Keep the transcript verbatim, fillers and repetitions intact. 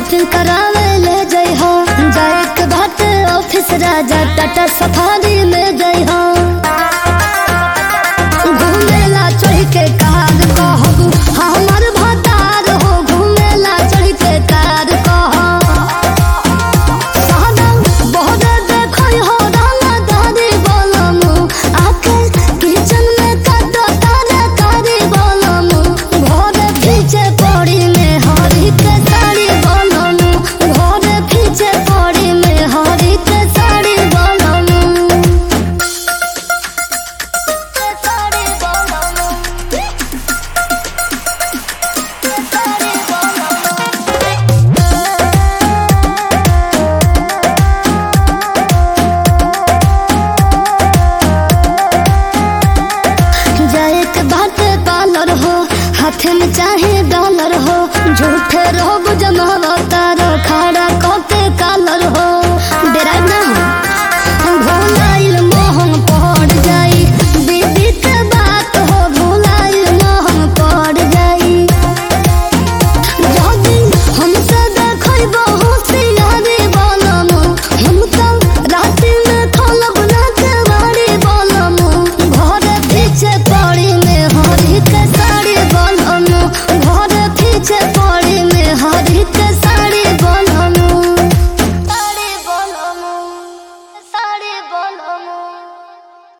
Shopping करावे ले जाई हो, जाए के बात ऑफिस राजा टाटा सफारी में जाई हो। घूमेला चढ़ के कार कहबू हमर भतार हो, घूमेला चढ़ के कार कह सादम बहुत देखई हो डाला दादी बोलमु आके किचन में काटो तारे कारी बोलमु घरे पीछे पड़ी में हरी के साड़ी बोलमु घरे पीछे पड़ी में हरी के साड़ी बोलमु के साड़ी बोलमु के साड़ी जाए के बात पार्लर हो, हाथ में चाहे डॉलर हो, झूठे रोब जमावा तारो खड़ा